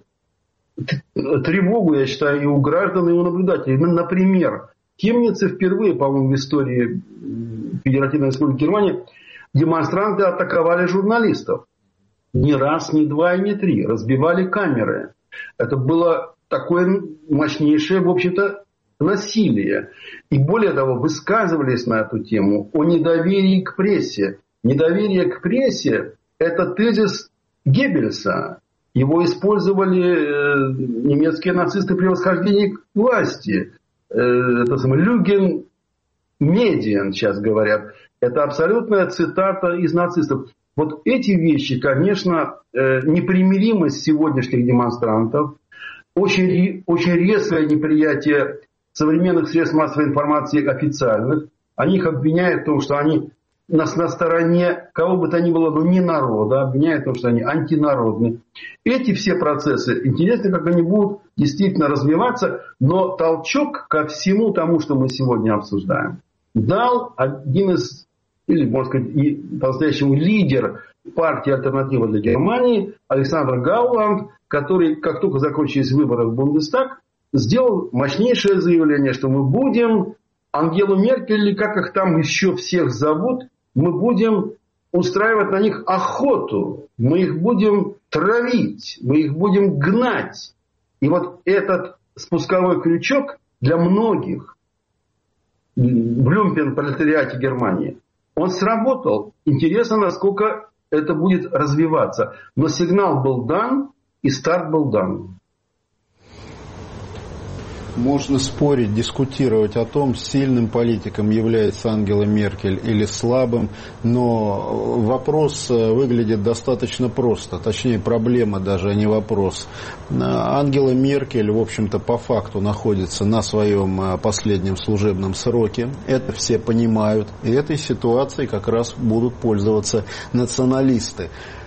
тревогу, я считаю, и у граждан, и у наблюдателей. Например, в Хемнице впервые, по-моему, в истории Федеративной Республики Германии демонстранты атаковали журналистов. Ни раз, ни два и ни три. Разбивали камеры. Это было такое мощнейшее, в общем-то, насилие. И более того, высказывались на эту тему о недоверии к прессе. Недоверие к прессе – это тезис Геббельса. Его использовали немецкие нацисты при восхождении к власти. Это самое «Люген Медиен» сейчас говорят. Это абсолютная цитата из нацистов. Вот эти вещи, конечно, непримиримость сегодняшних демонстрантов, очень, очень резкое неприятие современных средств массовой информации официальных. Они их обвиняют в том, что они на, на стороне кого бы то ни было, но не народа, обвиняют в том, что они антинародны. Эти все процессы, интересно, как они будут действительно развиваться, но толчок ко всему тому, что мы сегодня обсуждаем, дал один из, или, можно сказать, и по-настоящему лидер партии «Альтернатива для Германии» Александр Гауланд, который, как только закончились выборы в Бундестаг, сделал мощнейшее заявление, что мы будем Ангелу Меркель, или как их там еще всех зовут, мы будем устраивать на них охоту, мы их будем травить, мы их будем гнать. И вот этот спусковой крючок для многих в люмпен-пролетариате Германии, он сработал. Интересно, насколько это будет развиваться. Но сигнал был дан, и старт был дан. Можно спорить, дискутировать о том, сильным политиком является Ангела Меркель или слабым, но вопрос выглядит достаточно просто, точнее проблема даже, а не вопрос. Ангела Меркель, в общем-то, по факту находится на своем последнем служебном сроке, это все понимают, и этой ситуацией как раз будут пользоваться националисты.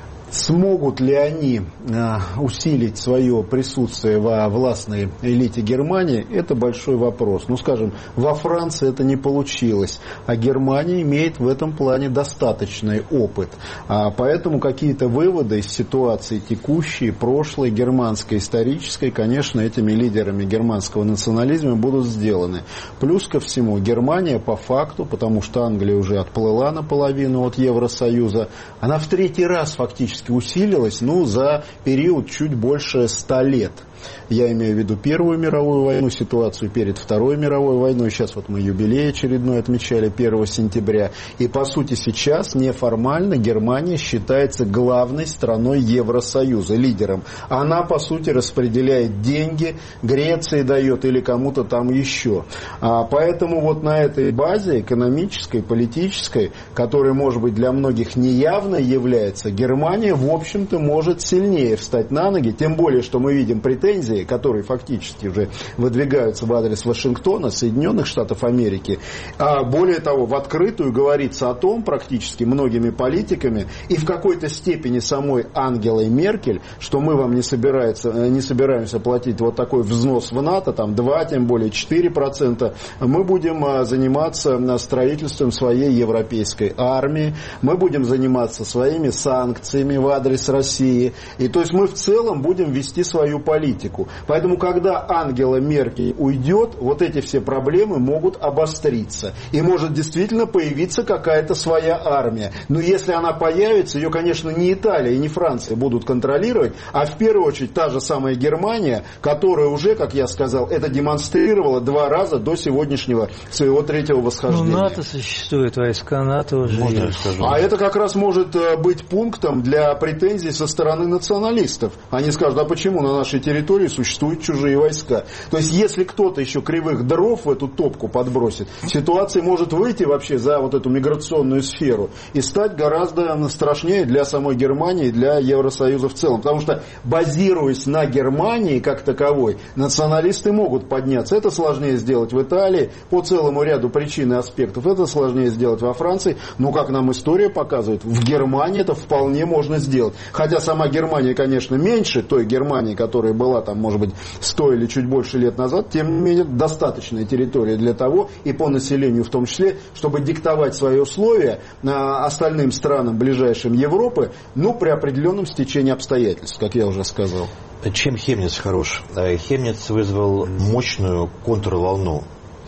Смогут ли они э, усилить свое присутствие во властной элите Германии, это большой вопрос. Ну, скажем, во Франции это не получилось, а Германия имеет в этом плане достаточный опыт. А поэтому какие-то выводы из ситуации текущей, прошлой, германской, исторической, конечно, этими лидерами германского национализма будут сделаны. Плюс ко всему, Германия по факту, потому что Англия уже отплыла наполовину от Евросоюза, она в третий раз фактически усилилась, ну, за период чуть больше ста лет. Я имею в виду Первую мировую войну, ситуацию перед Второй мировой войной. Сейчас вот мы юбилей очередной отмечали первого сентября. И по сути сейчас неформально Германия считается главной страной Евросоюза, лидером. Она по сути распределяет деньги, Греции дает или кому-то там еще. А поэтому вот на этой базе экономической, политической, которая может быть для многих неявно является, Германия в общем-то может сильнее встать на ноги. Тем более, что мы видим претензии, которые фактически уже выдвигаются в адрес Вашингтона, Соединенных Штатов Америки. А более того, в открытую говорится о том, практически многими политиками, и в какой-то степени самой Ангелой Меркель, что мы вам не, собирается, не собираемся платить вот такой взнос в НАТО, там два, тем более четыре процента, мы будем заниматься строительством своей европейской армии, мы будем заниматься своими санкциями в адрес России, и то есть мы в целом будем вести свою политику. Поэтому, когда Ангела Меркель уйдет, вот эти все проблемы могут обостриться. И может действительно появиться какая-то своя армия. Но если она появится, ее, конечно, не Италия и не Франция будут контролировать, а в первую очередь та же самая Германия, которая уже, как я сказал, это демонстрировала два раза до сегодняшнего своего третьего восхождения. Ну, НАТО существует, войска НАТО уже есть. А это как раз может быть пунктом для претензий со стороны националистов. Они скажут, а почему на нашей территории существуют чужие войска? То есть, если кто-то еще кривых дров в эту топку подбросит, ситуация может выйти вообще за вот эту миграционную сферу и стать гораздо страшнее для самой Германии и для Евросоюза в целом. Потому что, базируясь на Германии как таковой, националисты могут подняться. Это сложнее сделать в Италии по целому ряду причин и аспектов. Это сложнее сделать во Франции. Но, как нам история показывает, в Германии это вполне можно сделать. Хотя сама Германия, конечно, меньше той Германии, которая была там, может быть, сто или чуть больше лет назад, тем не менее, достаточная территория для того, и по населению в том числе, чтобы диктовать свои условия остальным странам, ближайшим Европы, ну, при определенном стечении обстоятельств, как я уже сказал. Чем Хемниц хорош? Хемниц вызвал мощную контрволну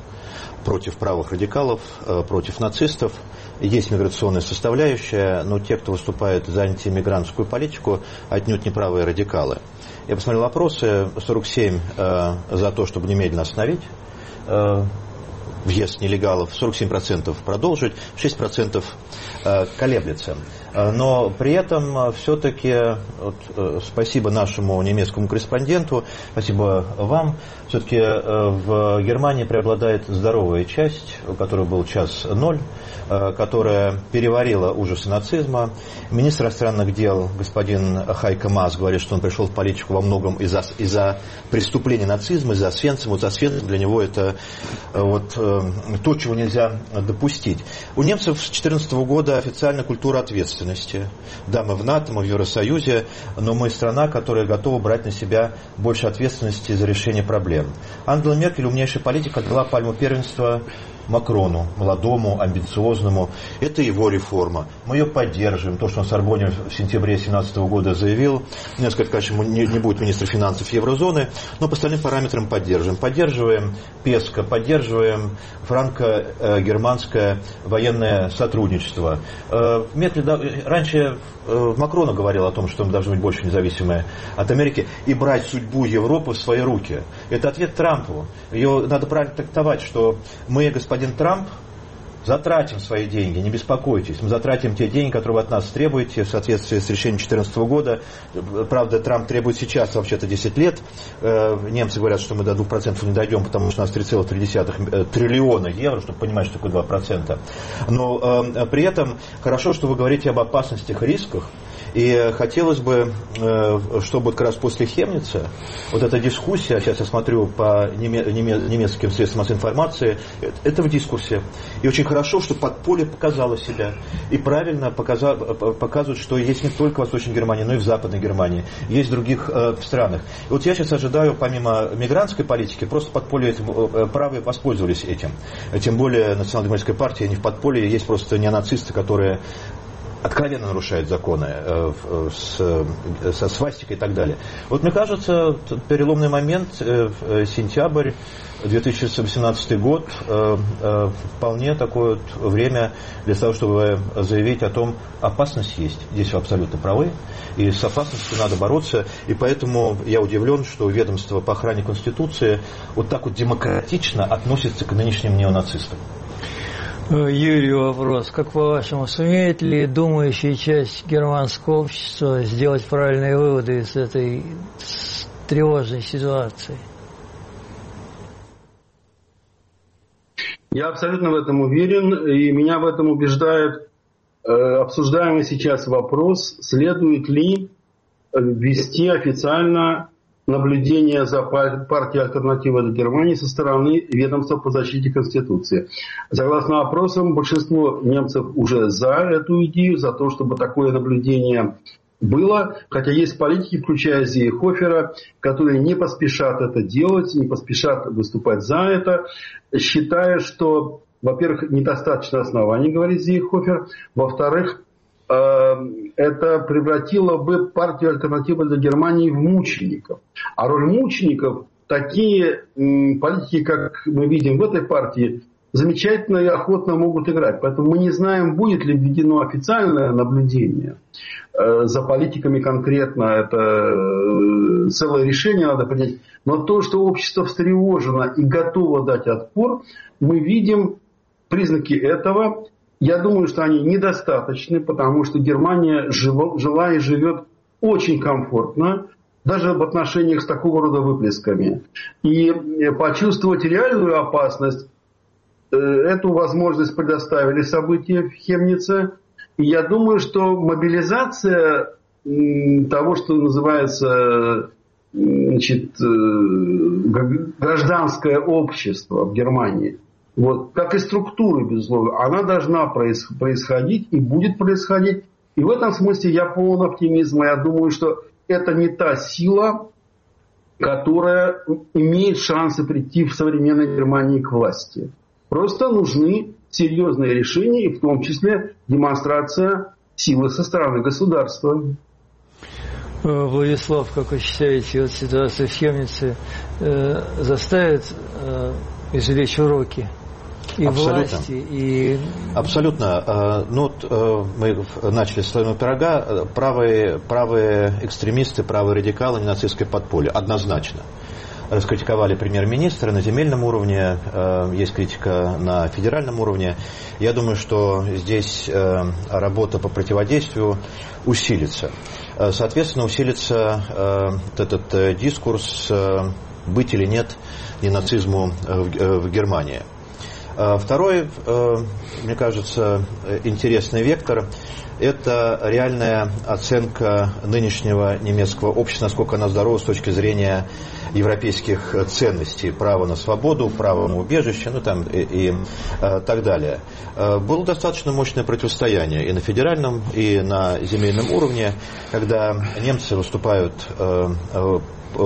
против правых радикалов, против нацистов. Есть миграционная составляющая, но те, кто выступает за антимигрантскую политику, отнюдь не правые радикалы. Я посмотрел опросы, сорок семь э, за то, чтобы немедленно остановить э, въезд нелегалов, сорок семь процентов продолжить, шесть процентов э, колеблется. Но при этом все-таки вот, э, спасибо нашему немецкому корреспонденту, спасибо вам, все-таки э, в Германии преобладает здоровая часть, у которой был час ноль, э, которая переварила ужасы нацизма. Министр иностранных дел господин Хайко Маас говорит, что он пришел в политику во многом из-за, из-за преступления нацизма, из-за Освенцима. Вот Освенцим для него это э, вот, э, то, чего нельзя допустить. У немцев с две тысячи четырнадцатого года официальная культура ответственности. Да, мы в НАТО, мы в Евросоюзе, но мы страна, которая готова брать на себя больше ответственности за решение проблем. Ангела Меркель, умнейшая политика, отдала пальму первенства Макрону, молодому, амбициозному. Это его реформа. Мы ее поддерживаем. То, что он в Сорбонне в сентябре две тысячи семнадцатого года заявил, мне сказать, конечно, не, не будет министра финансов еврозоны, но по остальным параметрам поддерживаем. Поддерживаем ПЕСКО, поддерживаем франко-германское военное сотрудничество. Раньше Макрон говорил о том, что мы должны быть больше независимы от Америки и брать судьбу Европы в свои руки. Это ответ Трампу. Ее надо правильно трактовать, что мы, господин Трамп, затратим свои деньги, не беспокойтесь. Мы затратим те деньги, которые вы от нас требуете в соответствии с решением две тысячи четырнадцатого года. Правда, Трамп требует сейчас вообще-то десять лет. Немцы говорят, что мы до двух процентов не дойдем, потому что у нас три целых три десятых триллиона евро, чтобы понимать, что такое два процента. Но при этом хорошо, что вы говорите об опасностях и рисках. И хотелось бы, чтобы как раз после Хемница вот эта дискуссия, сейчас я смотрю по немецким средствам массовой информации, это в дискурсе. И очень хорошо, что подполье показало себя. И правильно показывают, что есть не только в Восточной Германии, но и в Западной Германии. Есть в других странах. И вот я сейчас ожидаю, помимо мигрантской политики, просто подполье этим, правы воспользовались этим. Тем более Национал-демократическая партия не в подполье, есть просто неонацисты, которые откровенно нарушают законы э, с, со свастикой и так далее. Вот мне кажется, переломный момент, э, сентябрь две тысячи восемнадцатый год, э, э, вполне такое вот время для того, чтобы заявить о том, опасность есть. Здесь вы абсолютно правы. И с опасностью надо бороться. И поэтому я удивлен, что ведомство по охране Конституции вот так вот демократично относится к нынешним неонацистам. Юрию вопрос. Как по-вашему, сумеет ли думающая часть германского общества сделать правильные выводы из этой тревожной ситуации? Я абсолютно в этом уверен, и меня в этом убеждает э, обсуждаемый сейчас вопрос, следует ли ввести официально наблюдение за партией «Альтернатива для Германии» со стороны ведомства по защите Конституции. Согласно опросам, большинство немцев уже за эту идею, за то, чтобы такое наблюдение было, хотя есть политики, включая Зейхофера, которые не поспешат это делать, не поспешат выступать за это, считая, что, во-первых, недостаточно оснований, говорит Зейхофер, во-вторых, это превратило бы партию «Альтернатива для Германии» в мучеников. А роль мучеников такие политики, как мы видим в этой партии, замечательно и охотно могут играть. Поэтому мы не знаем, будет ли введено официальное наблюдение за политиками конкретно. Это целое решение надо принять. Но то, что общество встревожено и готово дать отпор, мы видим признаки этого. Я думаю, что они недостаточны, потому что Германия жила и живет очень комфортно, даже в отношениях с такого рода выплесками. И почувствовать реальную опасность, эту возможность предоставили события в Хемнице. И я думаю, что мобилизация того, что называется, значит, гражданское общество в Германии, вот, как и структура, безусловно, она должна происходить и будет происходить. И в этом смысле я полон оптимизма. Я думаю, что это не та сила, которая имеет шансы прийти в современной Германии к власти. Просто нужны серьезные решения, и в том числе демонстрация силы со стороны государства. Владислав, как вы считаете, вот ситуация в Хемнице э, заставит э, извлечь уроки? И абсолютно. Власти, и... Абсолютно. Ну, мы начали с слоеного пирога. Правые, правые экстремисты, правые радикалы, ненацистское подполье. Однозначно. Раскритиковали премьер-министра на земельном уровне, есть критика на федеральном уровне. Я думаю, что здесь работа по противодействию усилится. Соответственно, усилится этот дискурс, быть или нет ненацизму в Германии. Второй, мне кажется, интересный вектор – это реальная оценка нынешнего немецкого общества, насколько оно здорово с точки зрения европейских ценностей, право на свободу, право на убежище, ну там и, и так далее. Было достаточно мощное противостояние и на федеральном, и на земельном уровне, когда немцы выступают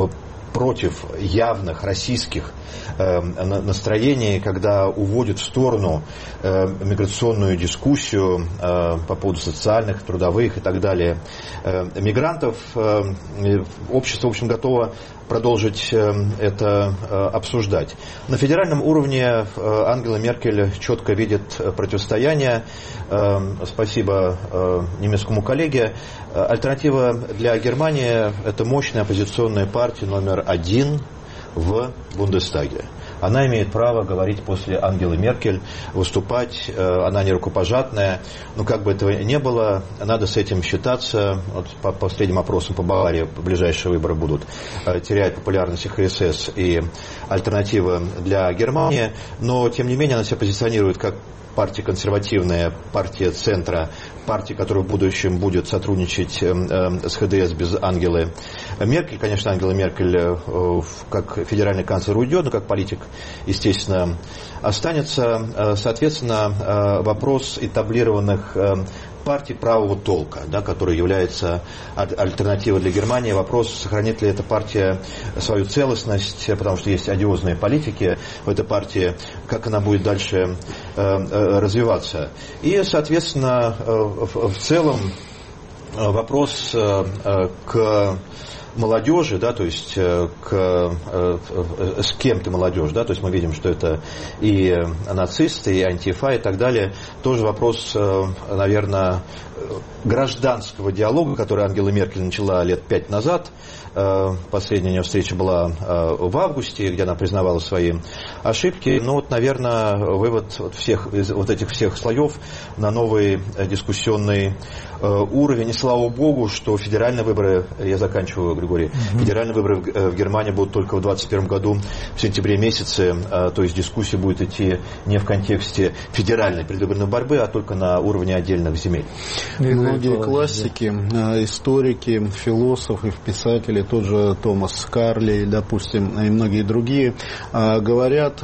против явных российских настроений, когда уводит в сторону миграционную дискуссию по поводу социальных, трудовых и так далее мигрантов. Общество, в общем, готово продолжить это обсуждать. На федеральном уровне Ангела Меркель четко видит противостояние. Спасибо немецкому коллеге. Альтернатива для Германии – это мощная оппозиционная партия номер один в Бундестаге. Она имеет право говорить после Ангелы Меркель, выступать, она не рукопожатная, но как бы этого ни было, надо с этим считаться. Вот по последним опросам по Баварии ближайшие выборы будут терять популярность ха эс эс и альтернатива для Германии, но тем не менее она себя позиционирует как партия консервативная, партия центра, партия, которая в будущем будет сотрудничать с ха дэ эс без Ангелы Меркель. Конечно, Ангела Меркель как федеральный канцлер уйдет, но как политик, естественно, останется. Соответственно, вопрос этаблированных партий правого толка, да, которая является альтернативой для Германии. Вопрос, сохранит ли эта партия свою целостность, потому что есть одиозные политики в этой партии, как она будет дальше э, развиваться. И, соответственно, в целом вопрос э, к молодежи, да, то есть к, э, с кем ты молодежь, да, то есть мы видим, что это и нацисты, и антифа, и так далее. Тоже вопрос, э, наверное, гражданского диалога, который Ангела Меркель начала лет пять назад. Последняя ее встреча была в августе, где она признавала свои ошибки. Ну вот, наверное, вывод всех, из вот этих всех слоев на новый дискуссионный уровень. И слава богу, что федеральные выборы, я заканчиваю, Григорий, mm-hmm. федеральные выборы в Германии будут только в двадцать первом году, в сентябре месяце. То есть дискуссия будет идти не в контексте федеральной предвыборной борьбы, а только на уровне отдельных земель. Многие классики, историки, философы, писатели, тот же Томас Карли, допустим, и многие другие, говорят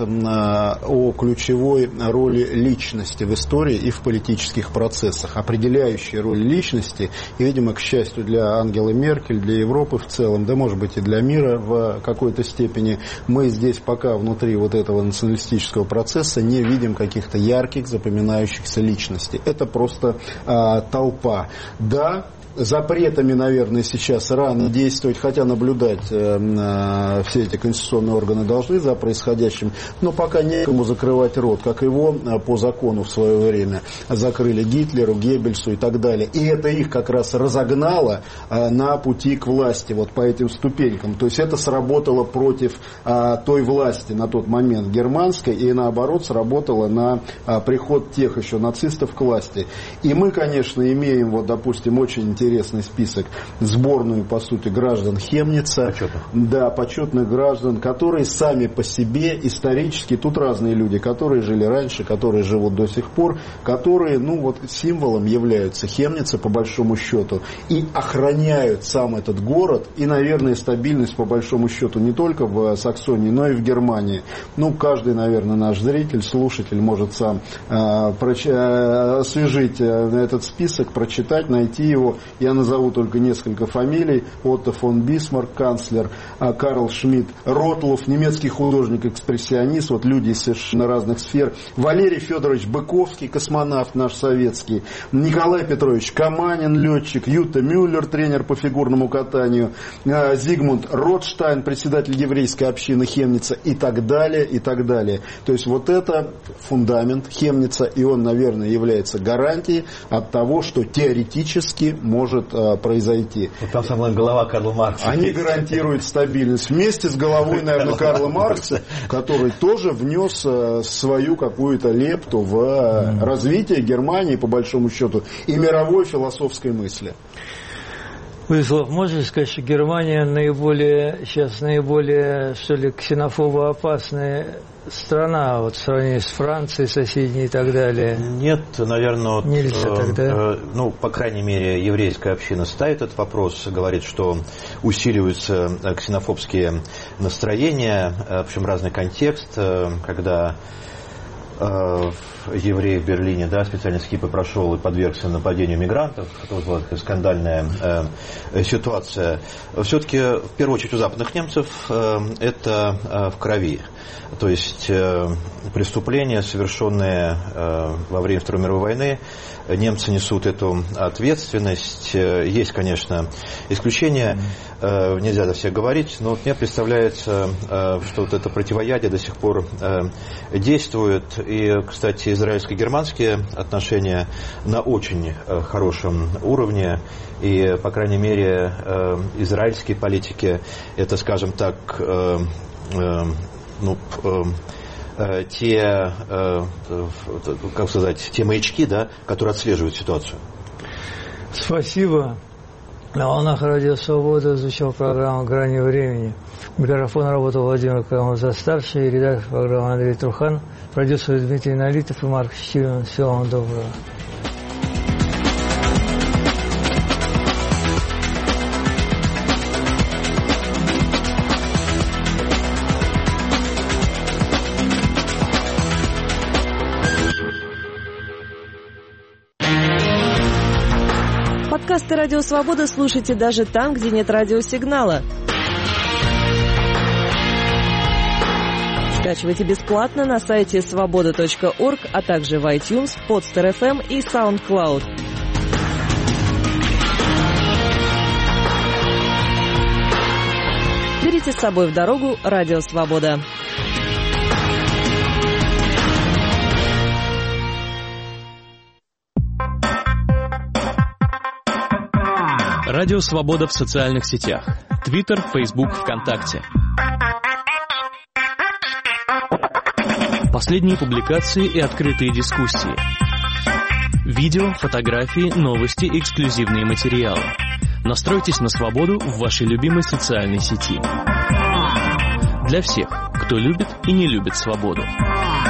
о ключевой роли личности в истории и в политических процессах. Определяющей роли личности, и, видимо, к счастью для Ангелы Меркель, для Европы в целом, да, может быть, и для мира в какой-то степени, мы здесь пока внутри вот этого националистического процесса не видим каких-то ярких, запоминающихся личностей. Это просто а, толпа. Да, запретами, наверное, сейчас рано действовать, хотя наблюдать э, э, все эти конституционные органы должны за происходящим, но пока некому закрывать рот, как его э, по закону в свое время закрыли Гитлеру, Геббельсу и так далее. И это их как раз разогнало э, на пути к власти, вот по этим ступенькам. То есть это сработало против э, той власти на тот момент германской, и наоборот сработало на э, приход тех еще нацистов к власти. И мы, конечно, имеем, вот, допустим, очень интересный интересный список, сборную, по сути, граждан Хемница. Почетных. Да, почетных граждан, которые сами по себе исторически, тут разные люди, которые жили раньше, которые живут до сих пор, которые, ну, вот символом являются Хемница, по большому счету, и охраняют сам этот город, и, наверное, стабильность, по большому счету, не только в Саксонии, но и в Германии. Ну, каждый, наверное, наш зритель, слушатель может сам э, проч- э, освежить э, этот список, прочитать, найти его. Я назову только несколько фамилий. Отто фон Бисмарк, канцлер, Карл Шмидт, Ротлов, немецкий художник-экспрессионист, вот люди из совершенно разных сфер, Валерий Федорович Быковский, космонавт наш советский, Николай Петрович Каманин, летчик, Юта Мюллер, тренер по фигурному катанию, Зигмунд Ротштайн, председатель еврейской общины Хемница и так далее, и так далее. То есть вот это фундамент Хемница, и он, наверное, является гарантией от того, что теоретически может произойти. Вот там самая голова Карла Маркса. Они гарантируют стабильность. Вместе с головой, наверное, Карла Маркса, который тоже внес свою какую-то лепту в развитие Германии, по большому счету, и мировой философской мысли. Владислав, можно сказать, что Германия наиболее, сейчас наиболее, что ли, ксенофобоопасная страна, вот в сравнении с Францией, соседней и так далее? Нет, наверное, вот, нельзя тогда. Э, ну, по крайней мере, еврейская община ставит этот вопрос, говорит, что усиливаются ксенофобские настроения, в общем, разный контекст, когда еврей в Берлине, да, специально с кипой прошел и подвергся нападению мигрантов. Это была такая скандальная э, ситуация. Все-таки, в первую очередь, у западных немцев э, это э, в крови. То есть э, преступления, совершенные э, во время Второй мировой войны, немцы несут эту ответственность. Есть, конечно, исключения, э, нельзя за всех говорить, но мне представляется, э, что вот это противоядие до сих пор э, действует. И, кстати, израильско-германские отношения на очень э, хорошем уровне. И, по крайней мере, э, израильские политики, это, скажем так, э, э, ну, э, те, э, как сказать, те маячки, да, которые отслеживают ситуацию. Спасибо. На волнах Радио Свобода звучала программа «Грани времени». Микрофон работал Владимир Карамурза-старший, редактор программы Андрей Трухан, продюсер Дмитрий Налитов и Марк Штильман. Всего вам доброго. Подкасты «Радио Свобода» слушайте даже там, где нет радиосигнала. Скачивайте бесплатно на сайте свобода точка орг, а также в iTunes, Podster эф эм и SoundCloud. Берите с собой в дорогу «Радио Свобода». Радио Свобода в социальных сетях. Твиттер, Фейсбук, ВКонтакте. Последние публикации и открытые дискуссии. Видео, фотографии, новости, эксклюзивные материалы. Настройтесь на свободу в вашей любимой социальной сети. Для всех, кто любит и не любит свободу.